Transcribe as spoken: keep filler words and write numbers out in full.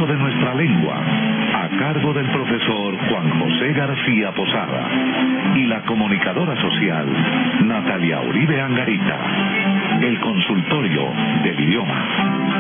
uso de nuestra lengua, a cargo del profesor Juan José García Posada y la comunicadora social Natalia Uribe Angarita. El consultorio del idioma.